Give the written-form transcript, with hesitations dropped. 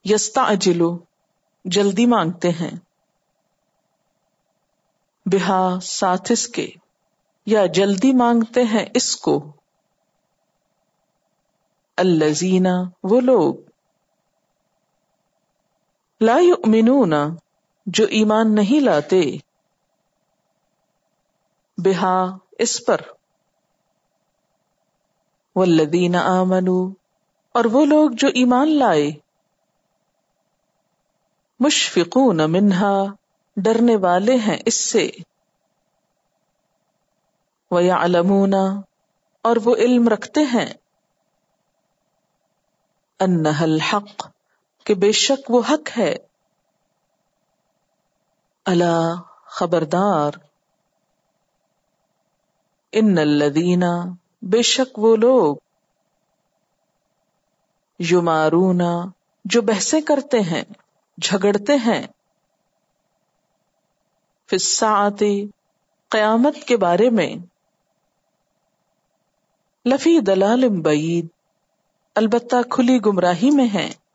یستعجل جلدی مانگتے ہیں، بہا ساتھ اس کے، یا جلدی مانگتے ہیں اس کو، الذین وہ لوگ، لا یؤمنون جو ایمان نہیں لاتے، بہا اس پر، والذین آمنوا اور وہ لوگ جو ایمان لائے، مشفقون منہا ڈرنے والے ہیں اس سے، ویعلمون اور وہ علم رکھتے ہیں، انہا الحق کہ بے شک وہ حق ہے، الا خبردار، ان الذین بے شک وہ لوگ، یمارون جو بحثیں کرتے ہیں، جھگڑتے ہیں، فی الساعۃ قیامت کے بارے میں، لفی ضلال بعید البتہ کھلی گمراہی میں ہیں،